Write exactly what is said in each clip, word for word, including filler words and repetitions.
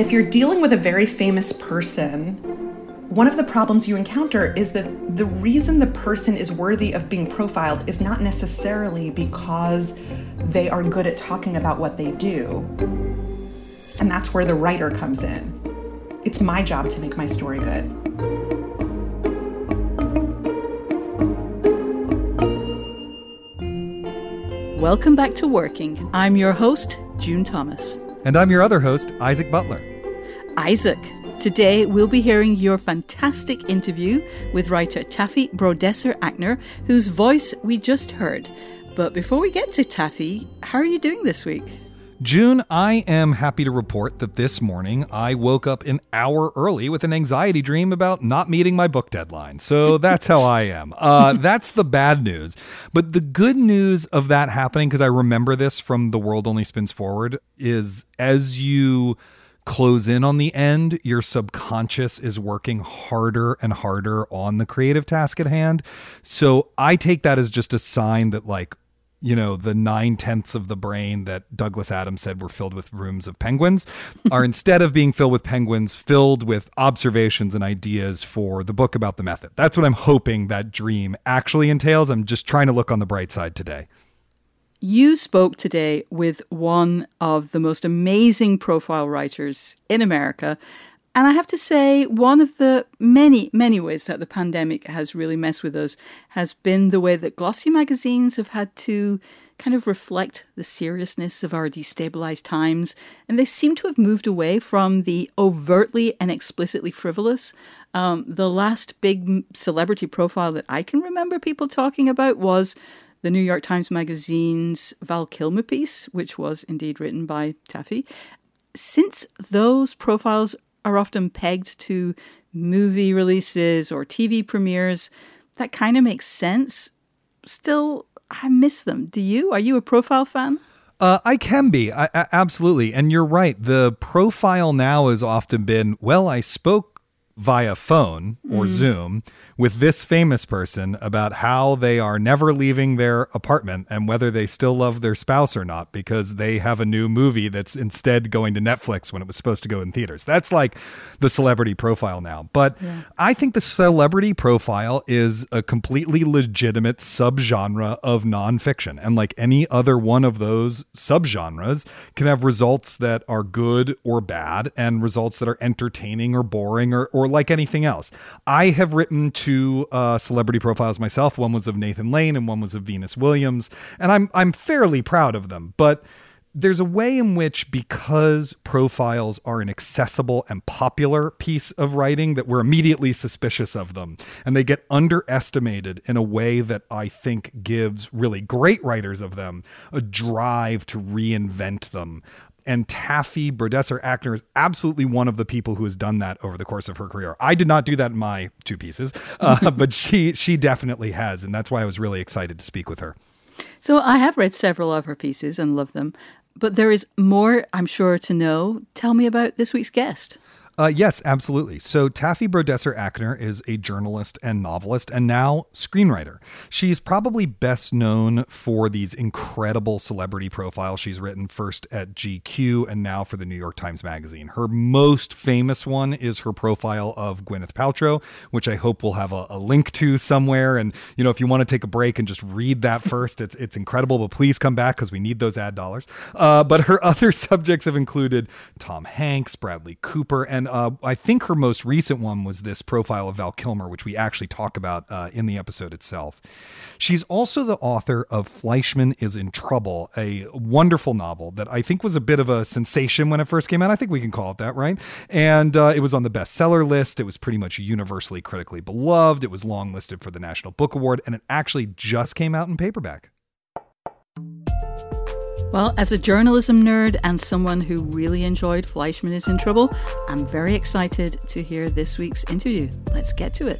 If you're dealing with a very famous person, one of the problems you encounter is that the reason the person is worthy of being profiled is not necessarily because they are good at talking about what they do. And that's where the writer comes in. It's my job to make my story good. Welcome back to Working. I'm your host, June Thomas. And I'm your other host, Isaac Butler. Isaac, today we'll be hearing your fantastic interview with writer Taffy Brodesser-Akner, whose voice we just heard. But before we get to Taffy, how are you doing this week? June, I am happy to report that this morning I woke up an hour early with an anxiety dream about not meeting my book deadline. So that's how I am. Uh, that's the bad news. But the good news of that happening, because I remember this from The World Only Spins Forward, is as you close in on the end, your subconscious is working harder and harder on the creative task at hand. So I take that as just a sign that, like, you know, the nine tenths of the brain that Douglas Adams said were filled with rooms of penguins are, instead of being filled with penguins, filled with observations and ideas for the book about the method. That's what I'm hoping that dream actually entails. I'm just trying to look on the bright side today. You spoke today with one of the most amazing profile writers in America. And I have to say, one of the many, many ways that the pandemic has really messed with us has been the way that glossy magazines have had to kind of reflect the seriousness of our destabilized times. And they seem to have moved away from the overtly and explicitly frivolous. Um, the last big celebrity profile that I can remember people talking about was the New York Times Magazine's Val Kilmer piece, which was indeed written by Taffy. Since those profiles are often pegged to movie releases or T V premieres, that kind of makes sense. Still, I miss them. Do you? Are you a profile fan? Uh, I can be. I, I, absolutely. And you're right. The profile now has often been, well, I spoke via phone or mm. Zoom with this famous person about how they are never leaving their apartment and whether they still love their spouse or not because they have a new movie that's instead going to Netflix when it was supposed to go in theaters. That's like the celebrity profile now. But yeah. I think the celebrity profile is a completely legitimate subgenre of nonfiction. And like any other one of those subgenres can have results that are good or bad and results that are entertaining or boring or, or Or like anything else. I have written two uh, celebrity profiles myself. One was of Nathan Lane and one was of Venus Williams. And I'm I'm fairly proud of them. But there's a way in which, because profiles are an accessible and popular piece of writing, that we're immediately suspicious of them. And they get underestimated in a way that I think gives really great writers of them a drive to reinvent them. And Taffy Brodesser-Akner is absolutely one of the people who has done that over the course of her career. I did not do that in my two pieces, uh, but she she definitely has. And that's why I was really excited to speak with her. So I have read several of her pieces and love them. But there is more, I'm sure, to know. Tell me about this week's guest. Uh, yes, absolutely. So Taffy Brodesser-Akner is a journalist and novelist and now screenwriter. She's probably best known for these incredible celebrity profiles she's written, first at G Q and now for the New York Times Magazine. Her most famous one is her profile of Gwyneth Paltrow, which I hope we'll have a, a link to somewhere. And, you know, if you want to take a break and just read that first, it's it's incredible, but please come back because we need those ad dollars. Uh, but her other subjects have included Tom Hanks, Bradley Cooper, and Uh, I think her most recent one was this profile of Val Kilmer, which we actually talk about uh, in the episode itself. She's also the author of Fleischman is in Trouble, a wonderful novel that I think was a bit of a sensation when it first came out. I think we can call it that, right? And uh, it was on the bestseller list. It was pretty much universally critically beloved. It was longlisted for the National Book Award, and it actually just came out in paperback. Well, as a journalism nerd and someone who really enjoyed Fleischman is in Trouble, I'm very excited to hear this week's interview. Let's get to it.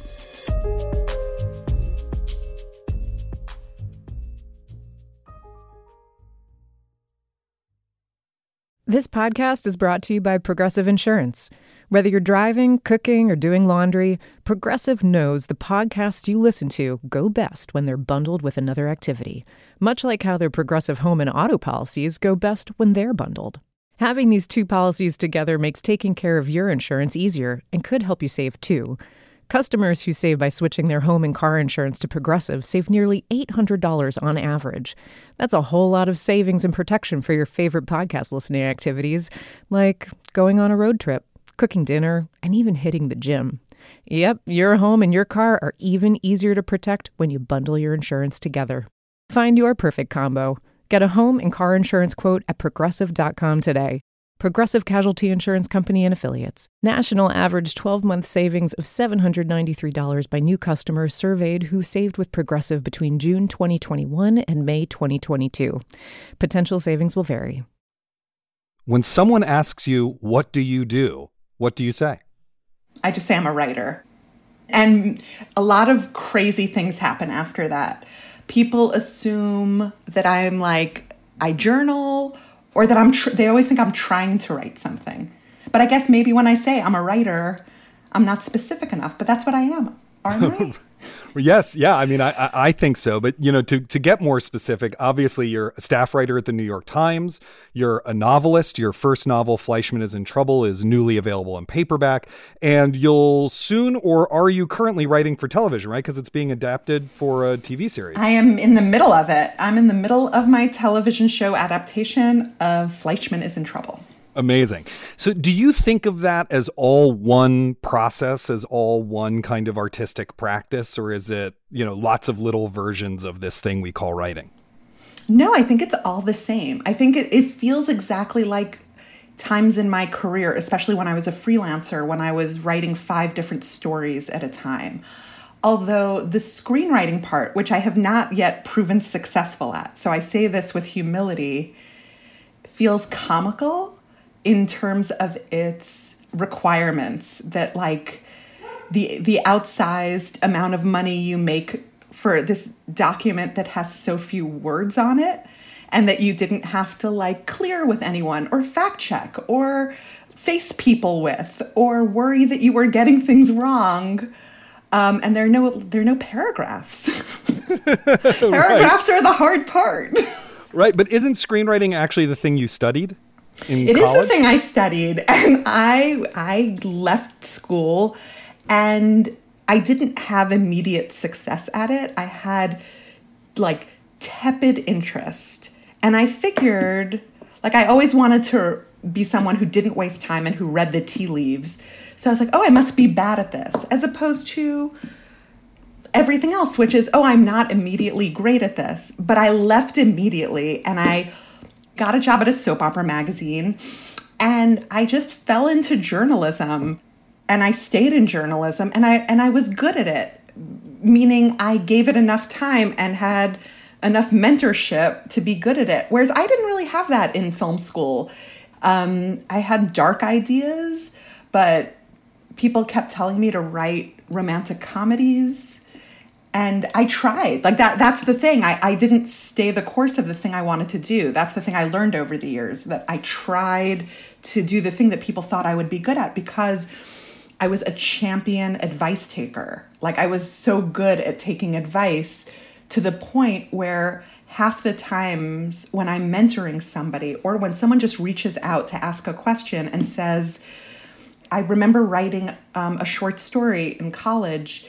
This podcast is brought to you by Progressive Insurance. Whether you're driving, cooking, or doing laundry, Progressive knows the podcasts you listen to go best when they're bundled with another activity, much like how their Progressive home and auto policies go best when they're bundled. Having these two policies together makes taking care of your insurance easier and could help you save too. Customers who save by switching their home and car insurance to Progressive save nearly eight hundred dollars on average. That's a whole lot of savings and protection for your favorite podcast listening activities, like going on a road trip, cooking dinner, and even hitting the gym. Yep, your home and your car are even easier to protect when you bundle your insurance together. Find your perfect combo. Get a home and car insurance quote at progressive dot com today. Progressive Casualty Insurance Company and Affiliates. National average twelve-month savings of seven hundred ninety-three dollars by new customers surveyed who saved with Progressive between June twenty twenty-one and May twenty twenty-two. Potential savings will vary. When someone asks you, what do you do? What do you say? I just say I'm a writer. And a lot of crazy things happen after that. People assume that I'm like, I journal, or that I'm, tr- they always think I'm trying to write something. But I guess maybe when I say I'm a writer, I'm not specific enough, but that's what I am, aren't I? Yes, yeah, I mean, I, I I think so. But, you know, to, to get more specific, obviously you're a staff writer at the New York Times. You're a novelist. Your first novel, Fleischman is in Trouble, is newly available in paperback. And you'll soon, or are you currently writing for television, right? Because it's being adapted for a T V series. I am in the middle of it. I'm in the middle of my television show adaptation of Fleischman is in Trouble. Amazing. So do you think of that as all one process, as all one kind of artistic practice, or is it, you know, lots of little versions of this thing we call writing? No, I think it's all the same. I think it, it feels exactly like times in my career, especially when I was a freelancer, when I was writing five different stories at a time. Although the screenwriting part, which I have not yet proven successful at, so I say this with humility, feels comical in terms of its requirements, that like the the outsized amount of money you make for this document that has so few words on it, and that you didn't have to like clear with anyone or fact check or face people with or worry that you were getting things wrong. Um, and there are no there are no paragraphs. Paragraphs right. are the hard part. Right, but isn't screenwriting actually the thing you studied? In it college? is the thing I studied, and I I left school, and I didn't have immediate success at it. I had like tepid interest, and I figured, like, I always wanted to be someone who didn't waste time and who read the tea leaves. So I was like, oh, I must be bad at this, as opposed to everything else, which is, oh, I'm not immediately great at this. But I left immediately, and I got a job at a soap opera magazine, and I just fell into journalism, and I stayed in journalism, and I and I was good at it, meaning I gave it enough time and had enough mentorship to be good at it. Whereas I didn't really have that in film school. Um, I had dark ideas, but people kept telling me to write romantic comedies. And I tried. Like that that's the thing. I, I didn't stay the course of the thing I wanted to do. That's the thing I learned over the years, that I tried to do the thing that people thought I would be good at because I was a champion advice taker. Like I was so good at taking advice to the point where half the times when I'm mentoring somebody or when someone just reaches out to ask a question and says, I remember writing um, a short story in college,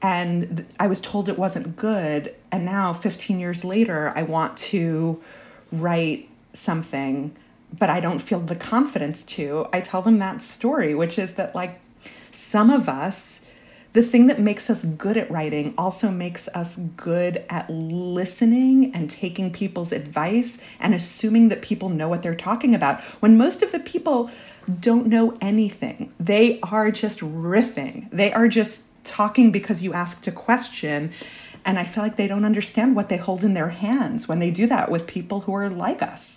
and I was told it wasn't good. And now fifteen years later, I want to write something, but I don't feel the confidence to. I tell them that story, which is that like some of us, the thing that makes us good at writing also makes us good at listening and taking people's advice and assuming that people know what they're talking about, when most of the people don't know anything. They are just riffing. They are just talking because you asked a question, and I feel like they don't understand what they hold in their hands when they do that with people who are like us.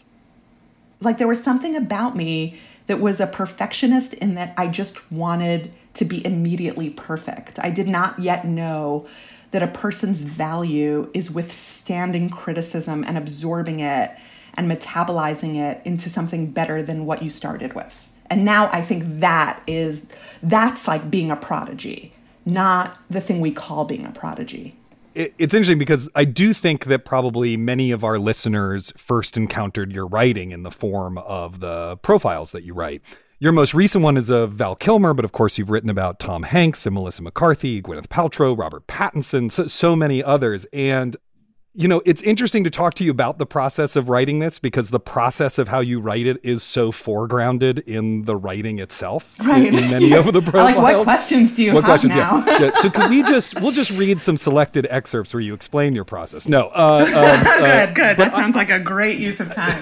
Like there was something about me that was a perfectionist in that I just wanted to be immediately perfect. I did not yet know that a person's value is withstanding criticism and absorbing it and metabolizing it into something better than what you started with. And now I think that is, that's like being a prodigy, not the thing we call being a prodigy. it, it's interesting because I do think that probably many of our listeners first encountered your writing in the form of the profiles that you write. Your most recent one is of Val Kilmer, but of course you've written about Tom Hanks and Melissa McCarthy, Gwyneth Paltrow, Robert Pattinson, so, so many others. And, you know, it's interesting to talk to you about the process of writing this because the process of how you write it is so foregrounded in the writing itself. Right. In, in many of the profiles. Like, what questions do you what have questions, now? Yeah. yeah. So could we just, we'll just read some selected excerpts where you explain your process. No. Uh, um, good, uh, good. That sounds like a great use of time.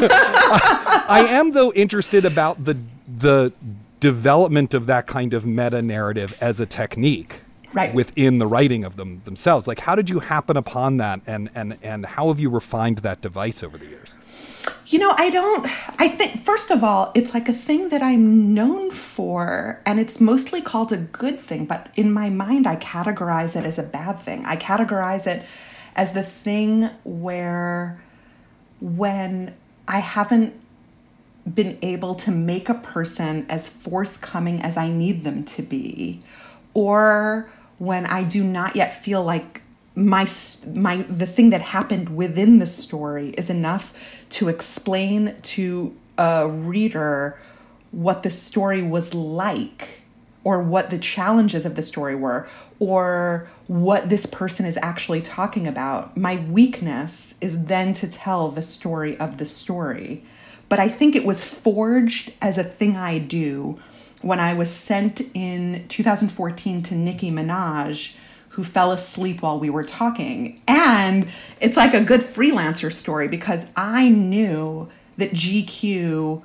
I, I am, though, interested about the the development of that kind of meta narrative as a technique. Right. Within the writing of them themselves. Like, how did you happen upon that, and and and how have you refined that device over the years? You know, I don't, I think, first of all, it's like a thing that I'm known for, and it's mostly called a good thing, but in my mind, I categorize it as a bad thing. I categorize it as the thing where when I haven't been able to make a person as forthcoming as I need them to be, or when I do not yet feel like my my the thing that happened within the story is enough to explain to a reader what the story was like, or what the challenges of the story were, or what this person is actually talking about. My weakness is then to tell the story of the story. But I think it was forged as a thing I do when I was sent in two thousand fourteen to Nicki Minaj, who fell asleep while we were talking. And it's like a good freelancer story because I knew that G Q,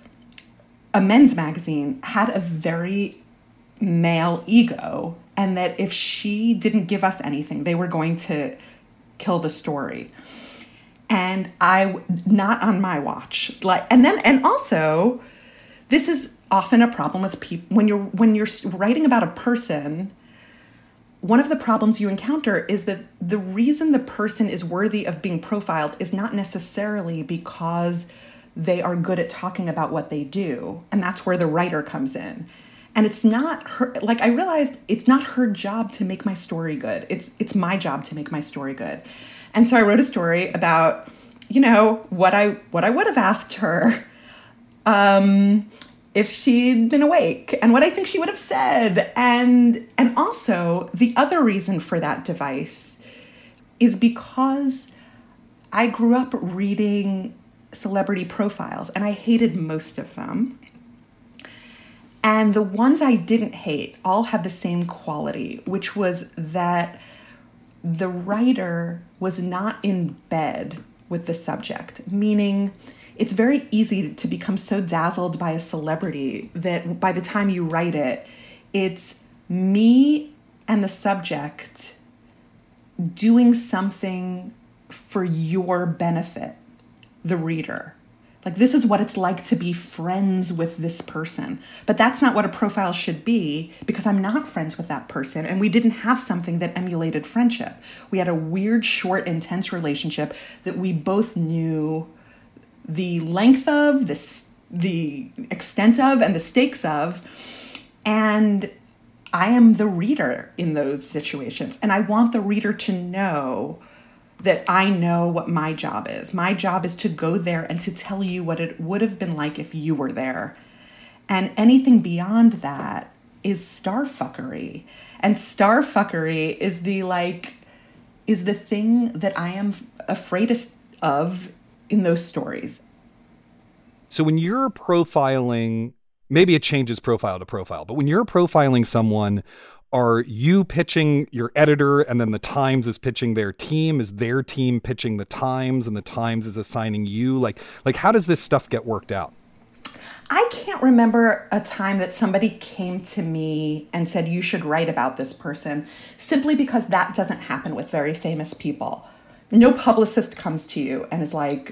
a men's magazine, had a very male ego, and that if she didn't give us anything, they were going to kill the story. And I, not on my watch. Like, and then, and also, this is often a problem with people when you're when you're writing about a person. One of the problems you encounter is that the reason the person is worthy of being profiled is not necessarily because they are good at talking about what they do, and that's where the writer comes in. And it's not her. Like, I realized it's not her job to make my story good. It's it's my job to make my story good. And so I wrote a story about, you know, what I what I would have asked her um, if she'd been awake, and what I think she would have said. And and also the other reason for that device is because I grew up reading celebrity profiles, and I hated most of them. And the ones I didn't hate all had the same quality, which was that the writer was not in bed with the subject, meaning it's very easy to become so dazzled by a celebrity that by the time you write it, it's me and the subject doing something for your benefit, the reader. Like, this is what it's like to be friends with this person. But that's not what a profile should be, because I'm not friends with that person, and we didn't have something that emulated friendship. We had a weird, short, intense relationship that we both knew the length of, the, the extent of, and the stakes of. And I am the reader in those situations, and I want the reader to know that I know what my job is. My job is to go there and to tell you what it would have been like if you were there. And anything beyond that is starfuckery. And starfuckery is the like, is the thing that I am afraid of in those stories. So when you're profiling, maybe it changes profile to profile, but when you're profiling someone, are you pitching your editor and then the Times is pitching their team? Is their team pitching the Times and the Times is assigning you? Like, like how does this stuff get worked out? I can't remember a time that somebody came to me and said, you should write about this person, simply because that doesn't happen with very famous people. No publicist comes to you and is like,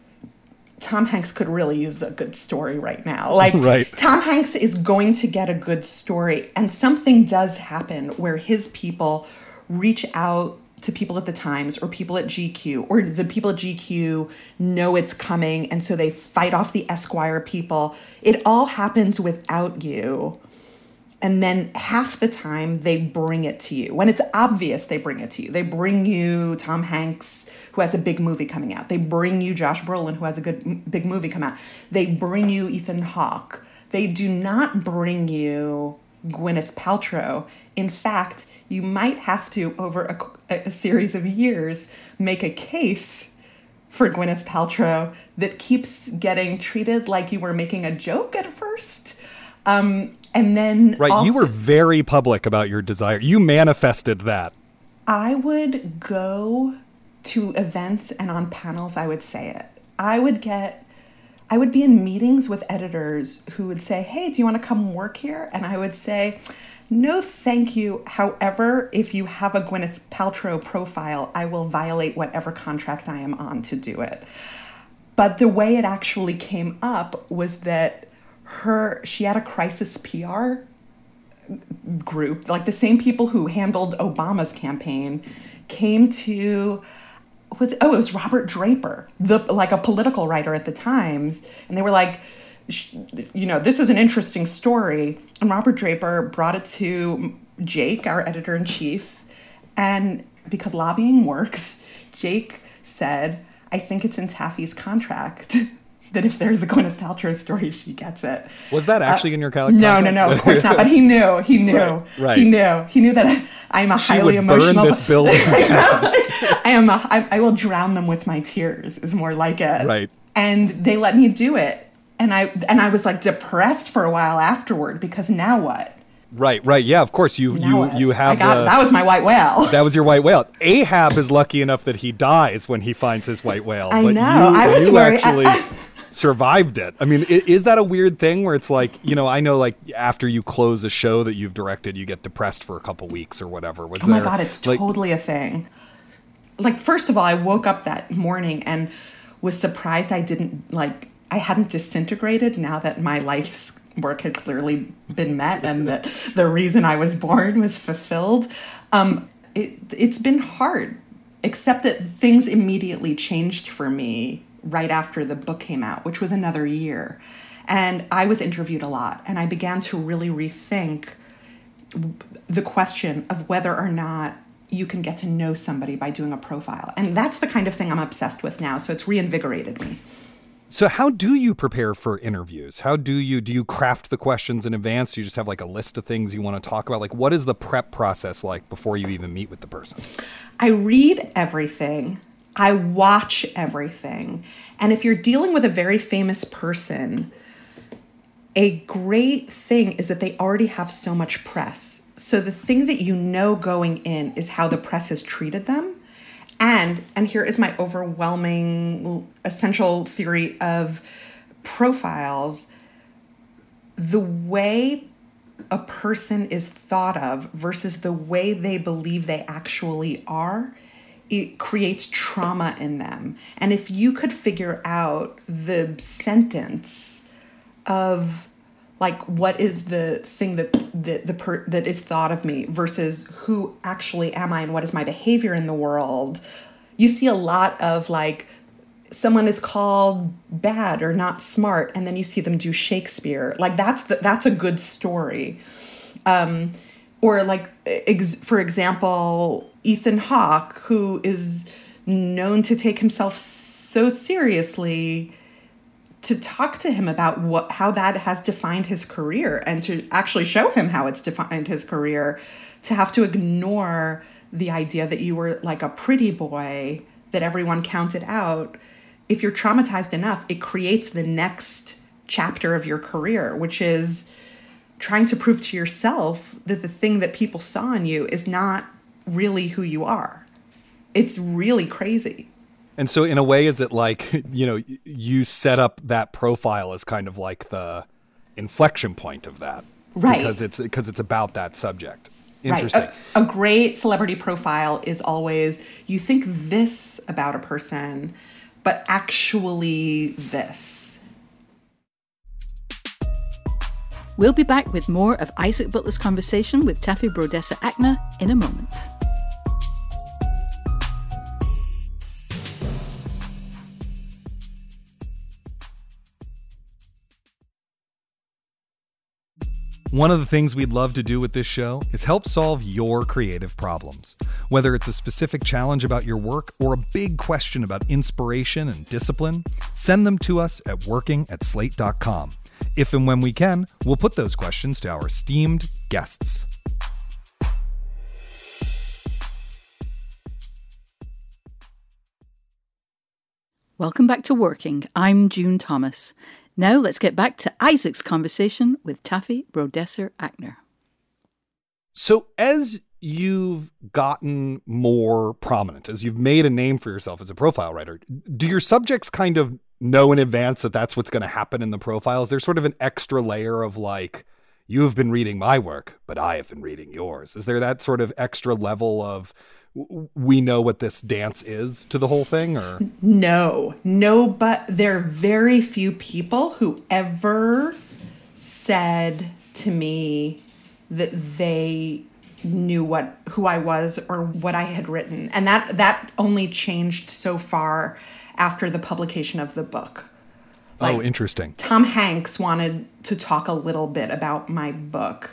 Tom Hanks could really use a good story right now. Like, right. Tom Hanks is going to get a good story, and something does happen where his people reach out to people at the Times or people at G Q, or the people at G Q know it's coming, and so they fight off the Esquire people. It all happens without you. And then half the time they bring it to you. When it's obvious, they bring it to you. They bring you Tom Hanks, who has a big movie coming out. They bring you Josh Brolin, who has a good big movie come out. They bring you Ethan Hawke. They do not bring you Gwyneth Paltrow. In fact, you might have to, over a, a series of years, make a case for Gwyneth Paltrow that keeps getting treated like you were making a joke at first. Um, and then Right, also, you were very public about your desire. You manifested that. I would go to events and on panels, I would say it. I would get, I would be in meetings with editors who would say, hey, do you want to come work here? And I would say, no, thank you. However, if you have a Gwyneth Paltrow profile, I will violate whatever contract I am on to do it. But the way it actually came up was that her, she had a crisis P R group, like the same people who handled Obama's campaign came to, was oh, it was Robert Draper, the like a political writer at the Times, and they were like, you know, this is an interesting story. And Robert Draper brought it to Jake, our editor-in-chief, and because lobbying works, Jake said, I think it's in Taffy's contract that if there's a Gwyneth Paltrow story, she gets it. Was that actually uh, in your contract? No, no, no, of course not. But he knew, he knew, right, right. he knew, he knew that I'm a she highly would emotional. Burn this building. I am. A, I, I will drown them with my tears. Is more like it. Right. And they let me do it, and I and I was like depressed for a while afterward because now what? Right, right, yeah, of course. You, now you, what? you have. I got, the, that was my white whale. That was your white whale. Ahab is lucky enough that he dies when he finds his white whale. I but know. You, I was you worried. actually I, I, survived it. I mean, is that a weird thing where it's like, you know, I know like after you close a show that you've directed, you get depressed for a couple weeks or whatever. Was oh my there, God, it's like, totally a thing. Like, first of all, I woke up that morning and was surprised I didn't, like, I hadn't disintegrated now that my life's work had clearly been met and that the reason I was born was fulfilled. Um, it, it's been hard, except that things immediately changed for me right after the book came out, which was another year. And I was interviewed a lot, and I began to really rethink the question of whether or not you can get to know somebody by doing a profile. And that's the kind of thing I'm obsessed with now, so it's reinvigorated me. So how do you prepare for interviews? How do you, do you craft the questions in advance? Do you just have like a list of things you want to talk about? Like, what is the prep process like before you even meet with the person? I read everything. I watch everything. And if you're dealing with a very famous person, a great thing is that they already have so much press. So the thing that you know going in is how the press has treated them. And, and here is my overwhelming essential theory of profiles. The way a person is thought of versus the way they believe they actually are, it creates trauma in them. And if you could figure out the sentence of like, what is the thing that that the per, that is thought of me versus who actually am I and what is my behavior in the world, you see a lot of like, someone is called bad or not smart, and then you see them do Shakespeare. Like that's the, that's a good story. Um, or like, ex, for example, Ethan Hawke, who is known to take himself so seriously, to talk to him about what how that has defined his career and to actually show him how it's defined his career, to have to ignore the idea that you were like a pretty boy that everyone counted out. If you're traumatized enough, it creates the next chapter of your career, which is trying to prove to yourself that the thing that people saw in you is not really who you are. It's really crazy. And so in a way, is it like, you know, you set up that profile as kind of like the inflection point of that? Right. Because it's, because it's about that subject. Interesting. Right. A, a great celebrity profile is always, you think this about a person, but actually this. We'll be back with more of Isaac Butler's conversation with Taffy Brodesser-Akner in a moment. One of the things we'd love to do with this show is help solve your creative problems. Whether it's a specific challenge about your work or a big question about inspiration and discipline, send them to us at working at slate dot com. If and when we can, we'll put those questions to our esteemed guests. Welcome back to Working. I'm June Thomas. Now let's get back to Isaac's conversation with Taffy Brodesser-Akner. So as you've gotten more prominent, as you've made a name for yourself as a profile writer, do your subjects kind of know in advance that that's what's going to happen in the profiles? There's sort of an extra layer of like, you have been reading my work, but I have been reading yours. Is there that sort of extra level of we know what this dance is to the whole thing? Or no, no, but there are very few people who ever said to me that they knew what who I was or what I had written. And that that only changed so far after the publication of the book. Like, oh, interesting. Tom Hanks wanted to talk a little bit about my book.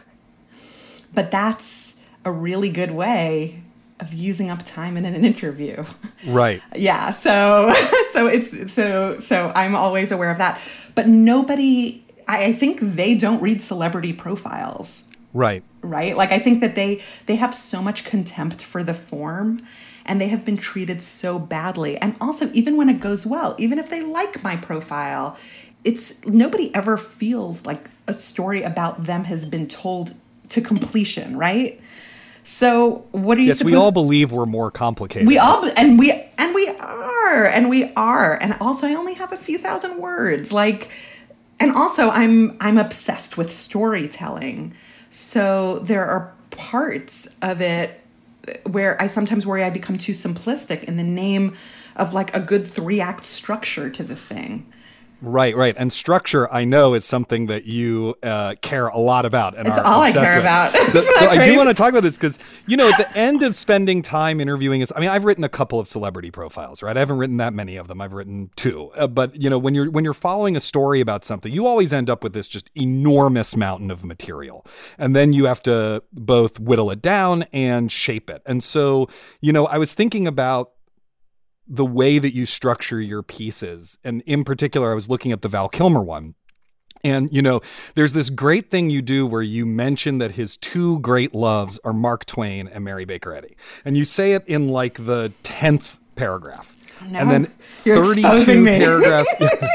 But that's a really good way of using up time in an interview. Right. Yeah. So, so it's, so, so I'm always aware of that, but nobody, I, I think they don't read celebrity profiles. Right. Right. Like, I think that they, they have so much contempt for the form and they have been treated so badly. And also, even when it goes well, even if they like my profile, it's nobody ever feels like a story about them has been told to completion. Right. So what are you yes, supposed... we all believe we're more complicated. We all, and we, and we are, and we are. And also I only have a few thousand words. Like, and also I'm, I'm obsessed with storytelling. So there are parts of it where I sometimes worry I become too simplistic in the name of like a good three act structure to the thing. Right, right. And structure, I know, is something that you uh, care a lot about. And it's are all I obsessed care with. about. So, so I do want to talk about this because, you know, at the end of spending time interviewing is, I mean, I've written a couple of celebrity profiles, right? I haven't written that many of them. I've written two. Uh, but, you know, when you're when you're following a story about something, you always end up with this just enormous mountain of material. And then you have to both whittle it down and shape it. And so, you know, I was thinking about the way that you structure your pieces. And in particular, I was looking at the Val Kilmer one. And, you know, there's this great thing you do where you mention that his two great loves are Mark Twain and Mary Baker Eddy. And you say it in like the tenth paragraph. No, and then thirty-two paragraphs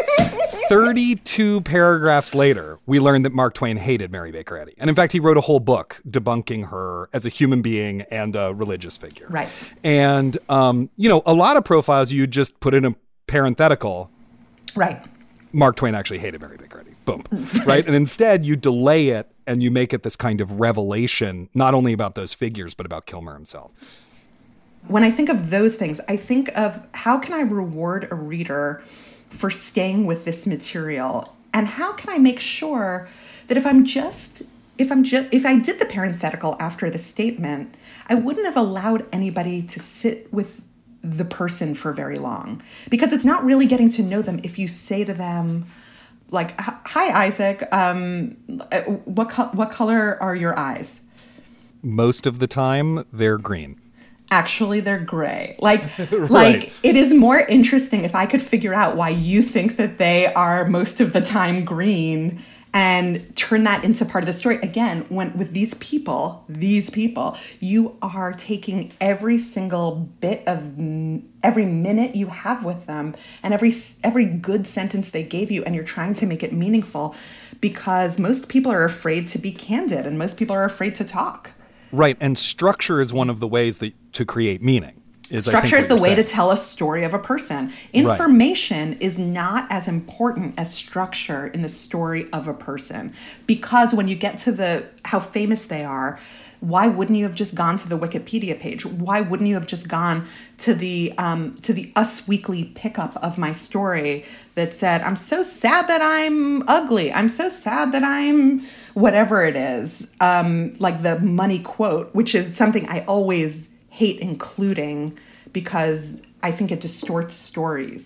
thirty-two paragraphs later, we learned that Mark Twain hated Mary Baker Eddy. And in fact, he wrote a whole book debunking her as a human being and a religious figure. Right. And, um, you know, a lot of profiles, you just put in a parenthetical. Right. Mark Twain actually hated Mary Baker Eddy. Boom. Right. And instead, you delay it and you make it this kind of revelation, not only about those figures, but about Kilmer himself. When I think of those things, I think of how can I reward a reader for staying with this material? And how can I make sure that if I'm just, if I'm just, if I did the parenthetical after the statement, I wouldn't have allowed anybody to sit with the person for very long, because it's not really getting to know them if you say to them, like, "Hi, Isaac, um, what co- what color are your eyes?" Most of the time, they're green. Actually, they're gray. Like, right. like it is more interesting if I could figure out why you think that they are most of the time green and turn that into part of the story. Again, when with these people, these people, you are taking every single bit of every minute you have with them and every every good sentence they gave you, and you're trying to make it meaningful, because most people are afraid to be candid and most people are afraid to talk. Right. And structure is one of the ways that to create meaning. Is, Structure is the way saying. to tell a story of a person. Information right. is not as important as structure in the story of a person, because when you get to the how famous they are, why wouldn't you have just gone to the Wikipedia page? Why wouldn't you have just gone to the um, to the Us Weekly pickup of my story that said, "I'm so sad that I'm ugly. I'm so sad that I'm whatever it is," um, like the money quote, which is something I always hate including because I think it distorts stories.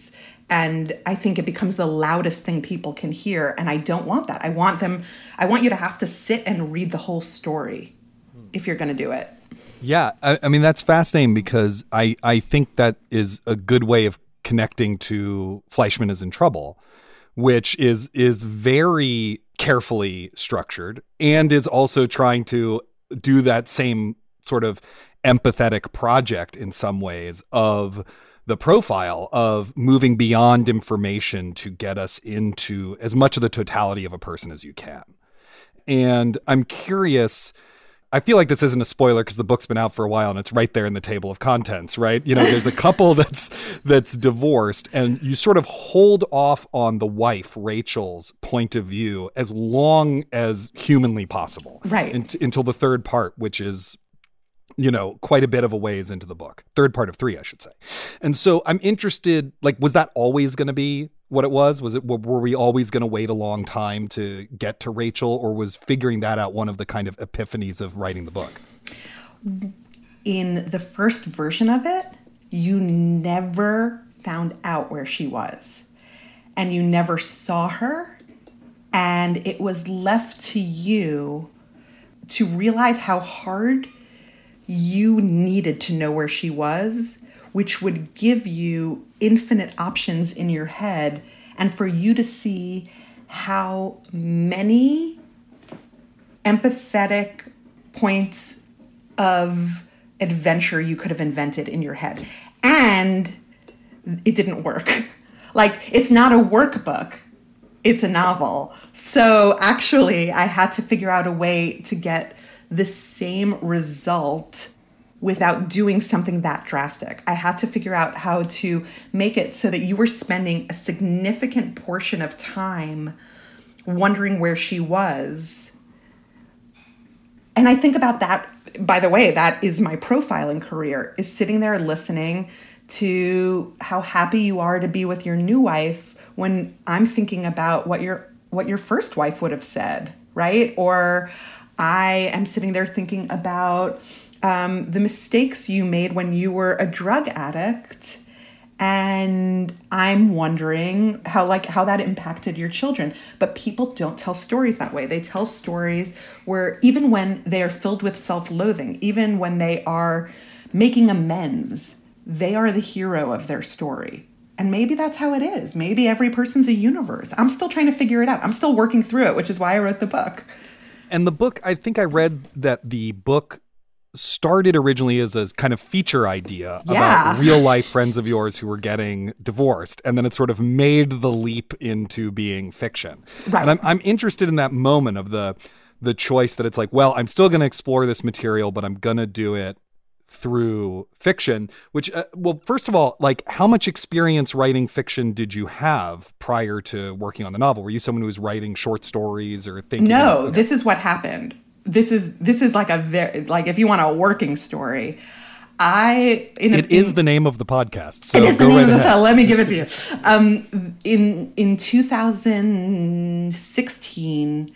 And I think it becomes the loudest thing people can hear. And I don't want that. I want them, I want you to have to sit and read the whole story if you're going to do it. Yeah. I, I mean, that's fascinating because I, I think that is a good way of connecting to Fleischman is in Trouble, which is is very carefully structured and is also trying to do that same sort of empathetic project in some ways of the profile of moving beyond information to get us into as much of the totality of a person as you can. And I'm curious, I feel like this isn't a spoiler because the book's been out for a while and it's right there in the table of contents, right? You know, there's a couple that's that's divorced and you sort of hold off on the wife, Rachel's point of view as long as humanly possible. Right. In, until the third part, which is, you know, quite a bit of a ways into the book. Third part of three, I should say. And so I'm interested, like, was that always going to be what it was? Was it, were we always going to wait a long time to get to Rachel, or was figuring that out one of the kind of epiphanies of writing the book? In the first version of it, you never found out where she was and you never saw her. And it was left to you to realize how hard you needed to know where she was, which would give you infinite options in your head, and for you to see how many empathetic points of adventure you could have invented in your head. And it didn't work. Like, it's not a workbook. It's a novel. So actually, I had to figure out a way to get the same result without doing something that drastic. I had to figure out how to make it so that you were spending a significant portion of time wondering where she was. And I think about that, by the way, that is my profiling career, is sitting there listening to how happy you are to be with your new wife when I'm thinking about what your what your first wife would have said, right? Or I am sitting there thinking about um, the mistakes you made when you were a drug addict, and I'm wondering how like how that impacted your children. But people don't tell stories that way. They tell stories where even when they are filled with self-loathing, even when they are making amends, they are the hero of their story. And maybe that's how it is. Maybe every person's a universe. I'm still trying to figure it out. I'm still working through it, which is why I wrote the book. And the book, I think I read that the book started originally as a kind of feature idea yeah. about real life friends of yours who were getting divorced. And then it sort of made the leap into being fiction. Right. And I'm, I'm interested in that moment of the, the choice that it's like, well, I'm still going to explore this material, but I'm going to do it through fiction, which, uh, well, first of all, like, how much experience writing fiction did you have prior to working on the novel? Were you someone who was writing short stories or thinking? No, okay. This is what happened. This is, this is like a very, like, if you want a working story, I, in a, it is in, the name of the podcast. So it is the go name right of the ahead. title. Let me give it to you. Um, in, in two thousand sixteen,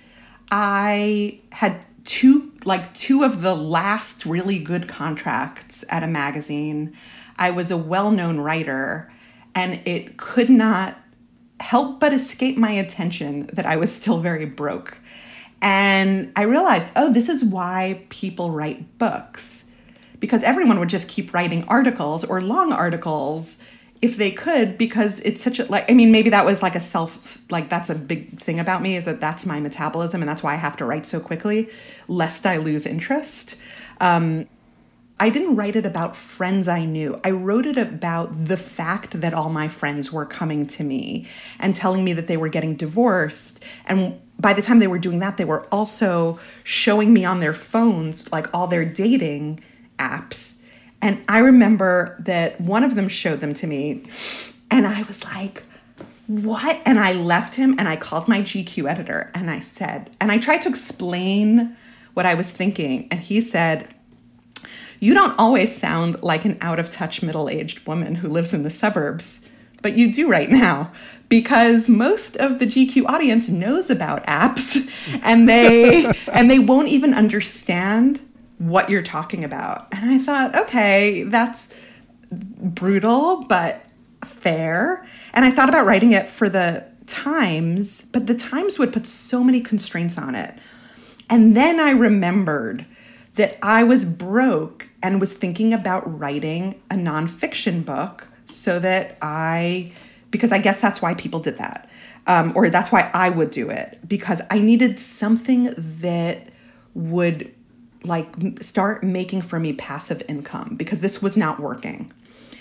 I had two, like two of the last really good contracts at a magazine. I was a well-known writer, and it could not help but escape my attention that I was still very broke. And I realized, oh, this is why people write books, because everyone would just keep writing articles or long articles if they could, because it's such a, like, I mean, maybe that was like a self, like that's a big thing about me, is that that's my metabolism, and that's why I have to write so quickly, lest I lose interest. Um, I didn't write it about friends I knew. I wrote it about the fact that all my friends were coming to me and telling me that they were getting divorced. And by the time they were doing that, they were also showing me on their phones, like, all their dating apps. And I remember that one of them showed them to me, and I was like, what? And I left him, and I called my G Q editor, and I said, and I tried to explain what I was thinking. And he said, you don't always sound like an out-of-touch middle-aged woman who lives in the suburbs, but you do right now, because most of the G Q audience knows about apps, and they and they won't even understand what you're talking about. And I thought, okay, that's brutal, but fair. And I thought about writing it for the Times, but the Times would put so many constraints on it. And then I remembered that I was broke and was thinking about writing a nonfiction book so that I, because I guess that's why people did that. Um, or that's why I would do it, because I needed something that would like start making for me passive income, because this was not working.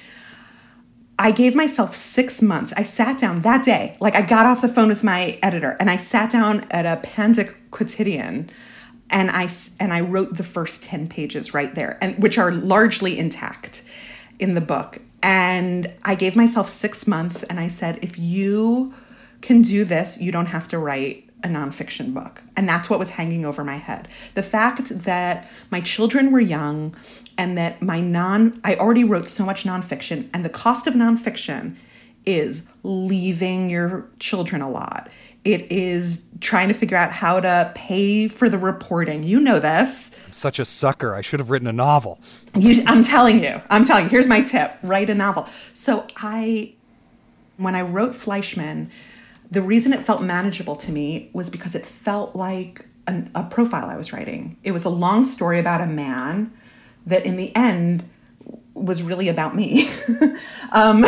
I gave myself six months. I sat down that day, like I got off the phone with my editor and I sat down at a Panda quotidian and I, and I wrote the first ten pages right there, and which are largely intact in the book. And I gave myself six months and I said, if you can do this, you don't have to write a nonfiction book. And that's what was hanging over my head. The fact that my children were young and that my non, I already wrote so much nonfiction, and the cost of nonfiction is leaving your children a lot. It is trying to figure out how to pay for the reporting. You know this. I'm such a sucker. I should have written a novel. You, I'm telling you, I'm telling you, here's my tip, write a novel. So I, when I wrote Fleischman, the reason it felt manageable to me was because it felt like an, a profile I was writing. It was a long story about a man that in the end was really about me. um,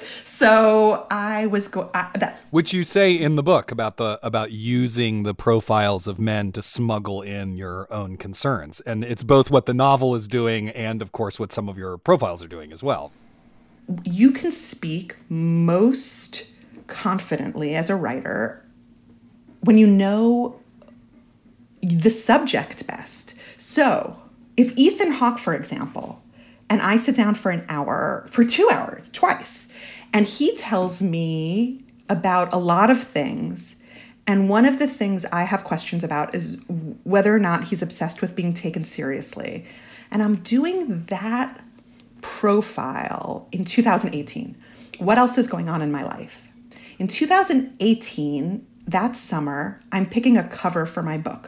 so I was go I, that which you say in the book about the about using the profiles of men to smuggle in your own concerns, and it's both what the novel is doing and of course what some of your profiles are doing as well. You can speak most confidently as a writer when you know the subject best. So if Ethan Hawke, for example, and I sit down for an hour, for two hours, twice, and he tells me about a lot of things, and one of the things I have questions about is whether or not he's obsessed with being taken seriously. And I'm doing that profile in two thousand eighteen. What else is going on in my life? In two thousand eighteen, that summer, I'm picking a cover for my book.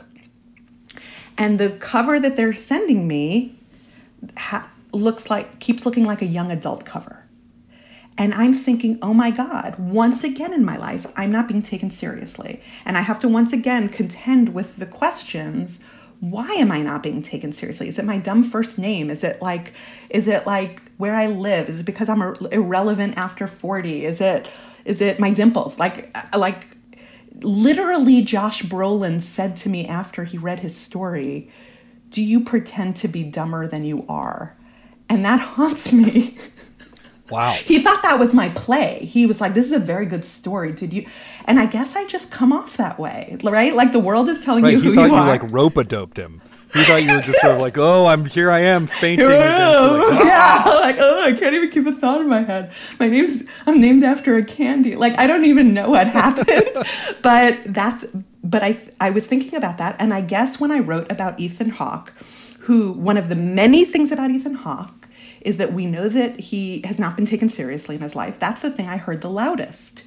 And the cover that they're sending me ha- looks like, keeps looking like a young adult cover. And I'm thinking, oh my God, once again in my life, I'm not being taken seriously. And I have to once again contend with the questions, why am I not being taken seriously? Is it my dumb first name? Is it like, is it like where I live? Is it because I'm irrelevant after forty? Is it, is it my dimples? Like, like literally Josh Brolin said to me after he read his story, do you pretend to be dumber than you are? And that haunts me. Wow. He thought that was my play. He was like, this is a very good story. Did you? And I guess I just come off that way, right? Like the world is telling right, you who you thought you you are. like rope-a-doped him. He thought you were just sort of like, oh, I'm here I am fainting. Oh, against, like, yeah, like, oh, I can't even keep a thought in my head. My name's, I'm named after a candy. Like, I don't even know what happened. but that's, but I, I was thinking about that. And I guess when I wrote about Ethan Hawke, who, one of the many things about Ethan Hawke is that we know that he has not been taken seriously in his life. That's the thing I heard the loudest.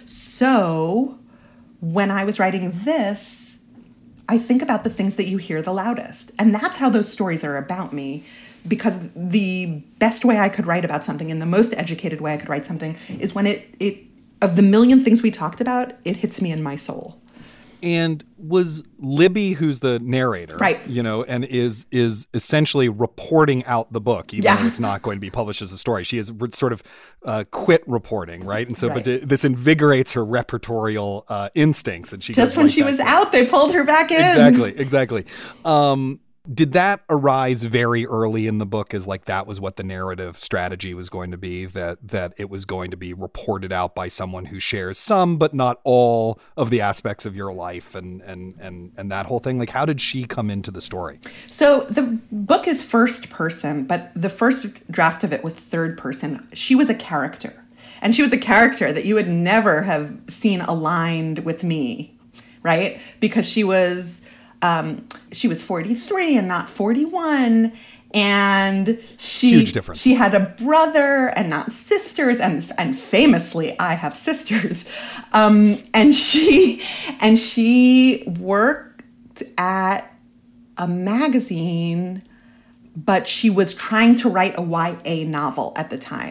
So when I was writing this, I think about the things that you hear the loudest. And that's how those stories are about me, because the best way I could write about something and the most educated way I could write something is when it, it of the million things we talked about, it hits me in my soul. And was Libby, who's the narrator, right, you know, and is is essentially reporting out the book, even yeah. though it's not going to be published as a story. She has sort of uh, quit reporting, right? And so, right. but this invigorates her repertorial uh, instincts, and she just when right she was in. out, they pulled her back in. Exactly, exactly. Um, did that arise very early in the book as like that was what the narrative strategy was going to be, that that it was going to be reported out by someone who shares some but not all of the aspects of your life and and and and that whole thing? Like, how did she come into the story? So the book is first person, but the first draft of it was third person. She was a character, and she was a character that you would never have seen aligned with me, right? Because she was Um, she was forty-three and not forty-one, and she huge difference. She had a brother and not sisters, and and famously, I have sisters. Um, and she and she worked at a magazine, but she was trying to write a Y A novel at the time.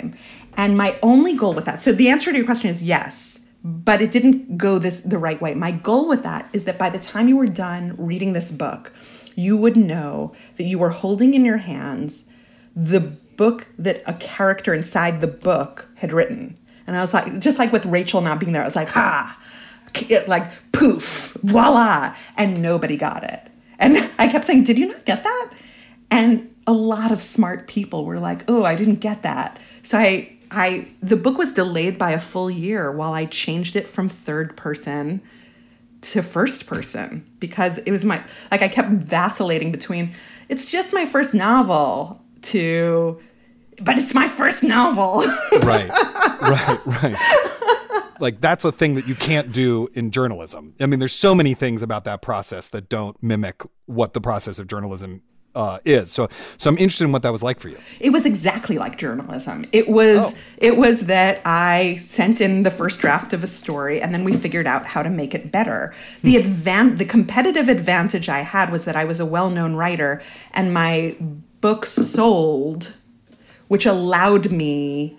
And my only goal with that, so the answer to your question is yes, but it didn't go this the right way. My goal with that is that by the time you were done reading this book, you would know that you were holding in your hands the book that a character inside the book had written. And I was like, just like with Rachel not being there, I was like, ha, it, like poof, voila, and nobody got it. And I kept saying, did you not get that? And a lot of smart people were like, oh, I didn't get that. So I, I, the book was delayed by a full year while I changed it from third person to first person, because it was my, like I kept vacillating between, it's just my first novel to, but it's my first novel. Right, right, right. Like that's a thing that you can't do in journalism. I mean, there's so many things about that process that don't mimic what the process of journalism uh, is. So, so I'm interested in what that was like for you. It was exactly like journalism. It was, oh. it was that I sent in the first draft of a story and then we figured out how to make it better. The advan- the competitive advantage I had was that I was a well-known writer and my book sold, which allowed me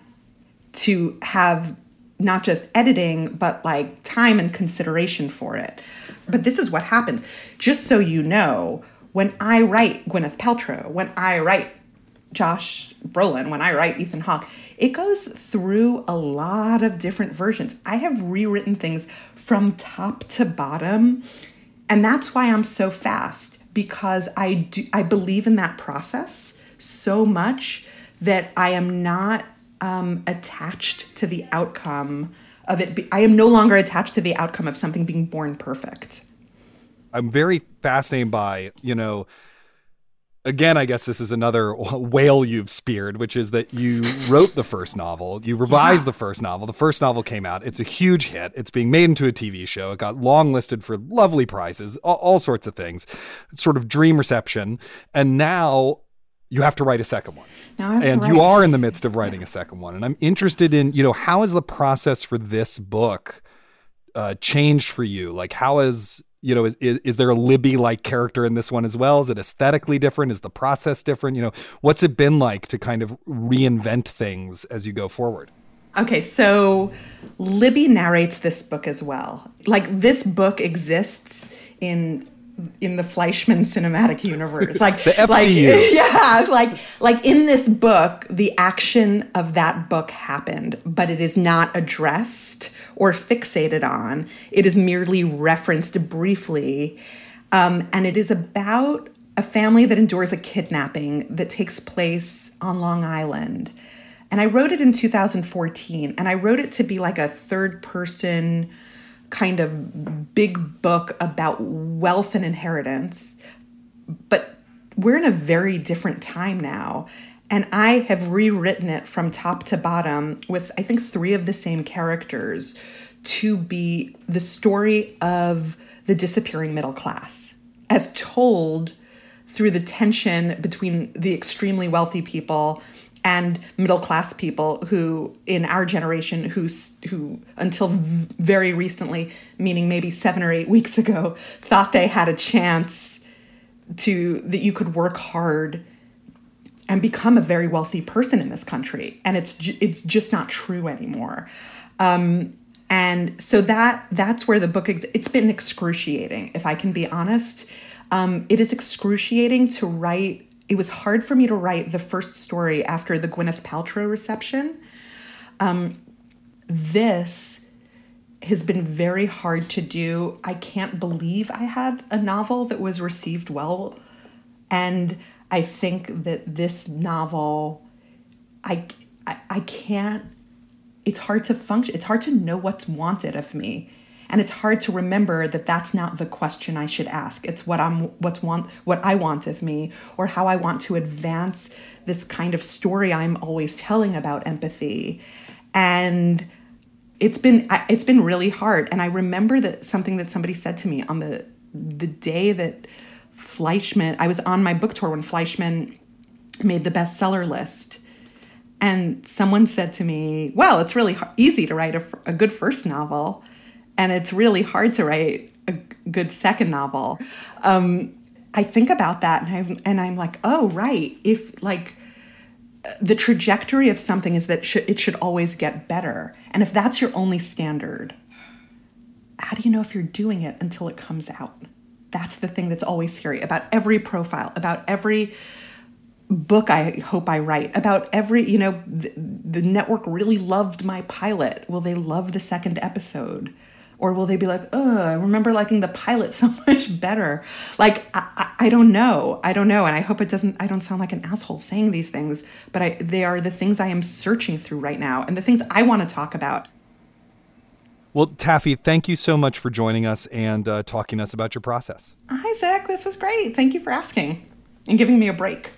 to have not just editing, but like time and consideration for it. But this is what happens. Just so you know, when I write Gwyneth Paltrow, when I write Josh Brolin, when I write Ethan Hawke, it goes through a lot of different versions. I have rewritten things from top to bottom, and that's why I'm so fast, because I do, I believe in that process so much that I am not um, attached to the outcome of it. Be- I am no longer attached to the outcome of something being born perfect. I'm very fascinated by, you know, again, I guess this is another whale you've speared, which is that you wrote the first novel, you revised yeah. the first novel. The first novel came out. It's a huge hit. It's being made into a T V show. It got longlisted for lovely prizes, all, all sorts of things, sort of dream reception. And now you have to write a second one. Now I have and to you write. are in the midst of writing a second one. And I'm interested in, you know, how has the process for this book uh, changed for you? Like how is... You know, is, is there a Libby-like character in this one as well? Is it aesthetically different? Is the process different? You know, what's it been like to kind of reinvent things as you go forward? Okay, so Libby narrates this book as well. Like this book exists in in the Fleischman cinematic universe. Like the F C U. Like, yeah, like like in this book, the action of that book happened, but it is not addressed or fixated on. It is merely referenced briefly. Um, and it is about a family that endures a kidnapping that takes place on Long Island. And I wrote it in two thousand fourteen, and I wrote it to be like a third person kind of big book about wealth and inheritance. But we're in a very different time now. And I have rewritten it from top to bottom with, I think, three of the same characters to be the story of the disappearing middle class, as told through the tension between the extremely wealthy people and middle-class people who, in our generation, who, who until very recently, meaning maybe seven or eight weeks ago, thought they had a chance to, that you could work hard and become a very wealthy person in this country. And it's it's just not true anymore. Um, and so that that's where the book, ex- it's been excruciating, if I can be honest. Um, it is excruciating to write. It was hard for me to write the first story after the Gwyneth Paltrow reception. Um, this has been very hard to do. I can't believe I had a novel that was received well. And I think that this novel, I, I, I can't, it's hard to function. It's hard to know what's wanted of me. And it's hard to remember that that's not the question I should ask. It's what I'm, what's want, what I want of me, or how I want to advance this kind of story I'm always telling about empathy. And it's been, it's been really hard. And I remember that something that somebody said to me on the, the day that Fleischman, I was on my book tour when Fleischman made the bestseller list. And someone said to me, well, it's really easy to write a, a good first novel. And it's really hard to write a good second novel. Um, I think about that and I'm, and I'm like, oh, right. If like, the trajectory of something is that sh- it should always get better. And if that's your only standard, how do you know if you're doing it until it comes out? That's the thing that's always scary about every profile, about every book I hope I write, about every, you know, the, the network really loved my pilot. Will they love the second episode? Or will they be like, oh, I remember liking the pilot so much better? Like, I, I, I don't know. I don't know. And I hope it doesn't, I don't sound like an asshole saying these things, but I, they are the things I am searching through right now and the things I want to talk about. Well, Taffy, thank you so much for joining us and uh, talking to us about your process. Hi, Zach. This was great. Thank you for asking and giving me a break.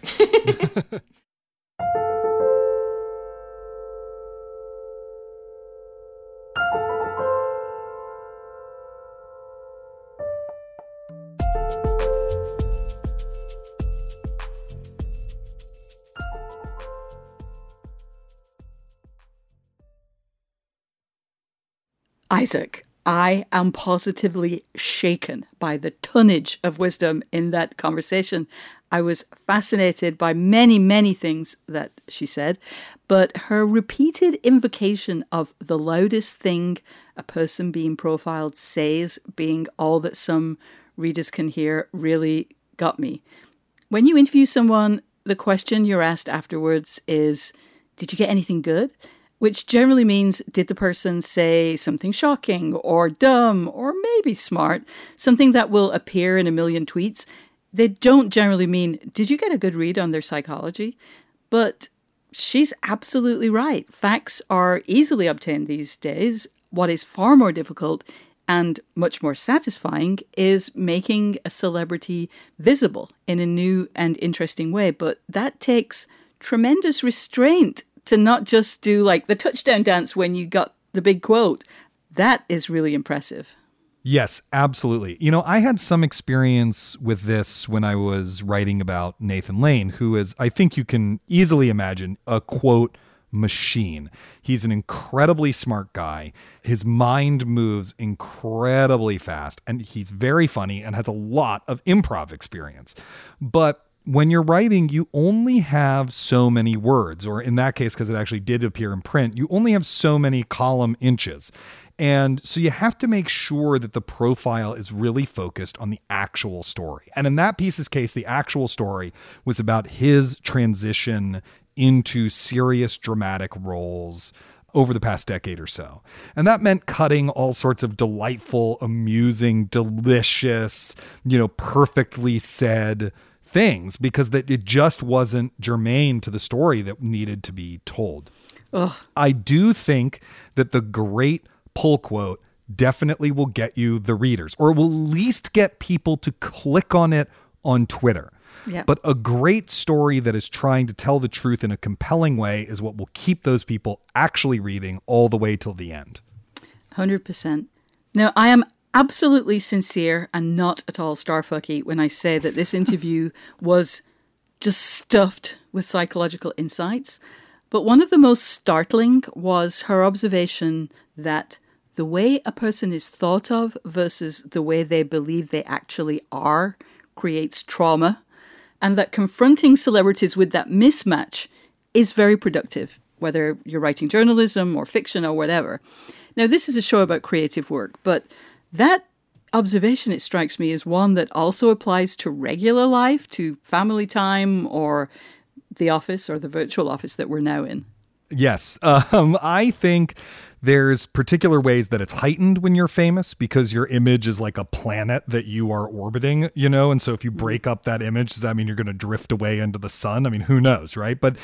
Isaac, I am positively shaken by the tonnage of wisdom in that conversation. I was fascinated by many, many things that she said, but her repeated invocation of the loudest thing a person being profiled says being all that some readers can hear really got me. When you interview someone, the question you're asked afterwards is, did you get anything good? Which generally means, did the person say something shocking or dumb or maybe smart, something that will appear in a million tweets? They don't generally mean, did you get a good read on their psychology? But she's absolutely right. Facts are easily obtained these days. What is far more difficult and much more satisfying is making a celebrity visible in a new and interesting way. But that takes tremendous restraint to not just do like the touchdown dance when you got the big quote. That is really impressive. Yes, absolutely. You know, I had some experience with this when I was writing about Nathan Lane, who is, I think you can easily imagine, a quote machine. He's an incredibly smart guy. His mind moves incredibly fast, and he's very funny and has a lot of improv experience. But when you're writing, you only have so many words, or in that case, because it actually did appear in print, you only have so many column inches. And so you have to make sure that the profile is really focused on the actual story. And in that piece's case, the actual story was about his transition into serious dramatic roles over the past decade or so. And that meant cutting all sorts of delightful, amusing, delicious, you know, perfectly said things because that it just wasn't germane to the story that needed to be told. Ugh. I do think that the great pull quote definitely will get you the readers, or will at least get people to click on it on Twitter. Yep. But a great story that is trying to tell the truth in a compelling way is what will keep those people actually reading all the way till the end. one hundred percent. Now, I am absolutely sincere and not at all starfucky when I say that this interview was just stuffed with psychological insights. But one of the most startling was her observation that the way a person is thought of versus the way they believe they actually are creates trauma, and that confronting celebrities with that mismatch is very productive, whether you're writing journalism or fiction or whatever. Now, this is a show about creative work, but that observation, it strikes me, is one that also applies to regular life, to family time, or the office or the virtual office that we're now in. Yes. Um, I think there's particular ways that it's heightened when you're famous because your image is like a planet that you are orbiting, you know? And so if you break up that image, does that mean you're going to drift away into the sun? I mean, who knows, right? But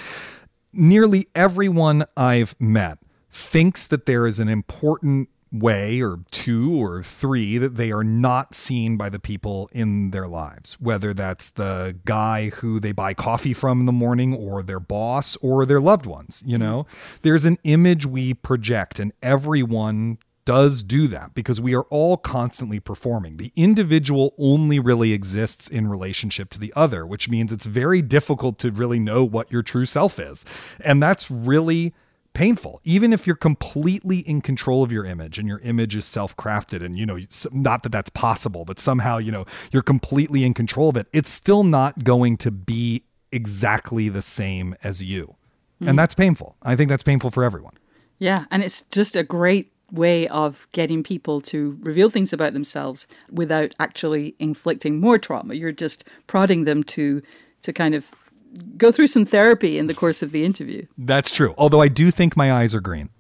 nearly everyone I've met thinks that there is an important way or two or three that they are not seen by the people in their lives, whether that's the guy who they buy coffee from in the morning or their boss or their loved ones. You know, there's an image we project, and everyone does do that because we are all constantly performing. The individual only really exists in relationship to the other, which means it's very difficult to really know what your true self is. And that's really painful, even if you're completely in control of your image and your image is self-crafted and, you know, not that that's possible, but somehow, you know, you're completely in control of it. It's still not going to be exactly the same as you. Mm. And that's painful. I think that's painful for everyone. Yeah, and it's just a great way of getting people to reveal things about themselves without actually inflicting more trauma. You're just prodding them to to kind of go through some therapy in the course of the interview. That's true. Although I do think my eyes are green.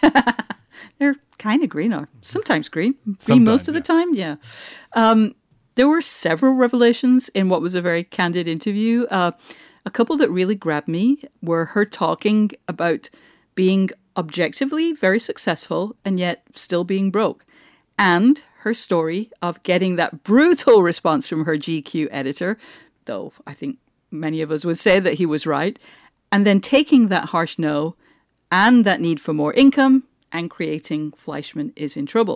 They're kind of green, or sometimes green. Green Sometimes, most of yeah. the time, yeah. Um, there were several revelations in what was a very candid interview. Uh, a couple that really grabbed me were her talking about being objectively very successful and yet still being broke. And her story of getting that brutal response from her G Q editor, though I think many of us would say that he was right, and then taking that harsh no and that need for more income and creating Fleischman is in trouble.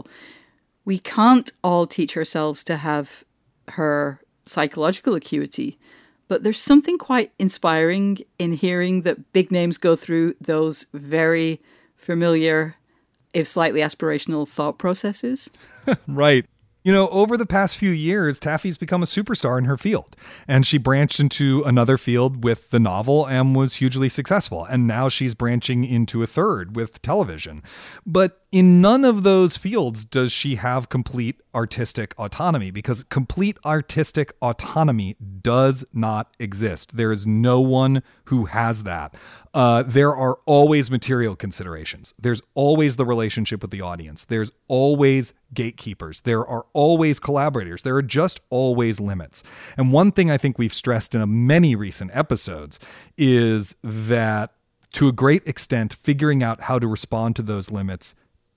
We can't all teach ourselves to have her psychological acuity, but there's something quite inspiring in hearing that big names go through those very familiar, if slightly aspirational, thought processes. Right. You know, over the past few years, Taffy's become a superstar in her field, and she branched into another field with the novel and was hugely successful. And now she's branching into a third with television. But in none of those fields does she have complete artistic autonomy, because complete artistic autonomy does not exist. There is no one who has that. Uh, there are always material considerations. There's always the relationship with the audience. There's always gatekeepers. There are always collaborators. There are just always limits. And one thing I think we've stressed in many recent episodes is that, to a great extent, figuring out how to respond to those limits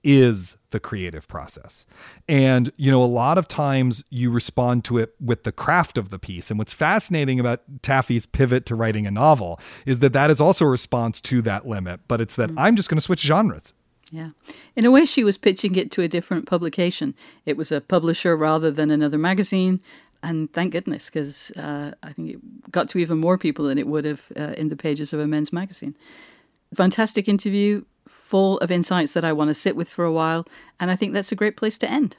is the creative process. And, you know, a lot of times you respond to it with the craft of the piece. And what's fascinating about Taffy's pivot to writing a novel is that that is also a response to that limit, but it's that mm. I'm just going to switch genres. Yeah. In a way, she was pitching it to a different publication. It was a publisher rather than another magazine. And thank goodness, because uh, I think it got to even more people than it would have uh, in the pages of a men's magazine. Fantastic interview, full of insights that I want to sit with for a while. And I think that's a great place to end.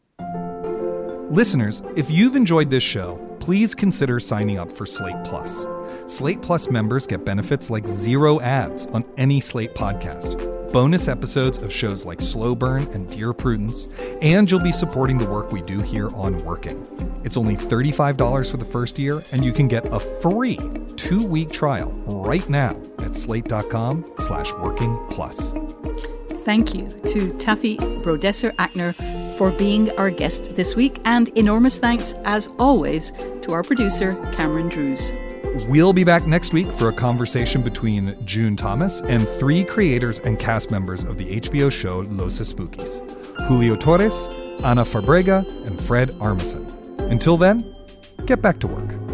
Listeners, if you've enjoyed this show, please consider signing up for Slate Plus. Slate Plus members get benefits like zero ads on any Slate podcast, bonus episodes of shows like Slow Burn and Dear Prudence, and you'll be supporting the work we do here on Working. It's only thirty-five dollars for the first year, and you can get a free two-week trial right now at slate.com slash working plus. Thank you to Taffy Brodesser-Akner for being our guest this week, and enormous thanks, as always, to our producer, Cameron Drews. We'll be back next week for a conversation between June Thomas and three creators and cast members of the H B O show Los Spookies: Julio Torres, Ana Fabrega, and Fred Armisen. Until then, get back to work.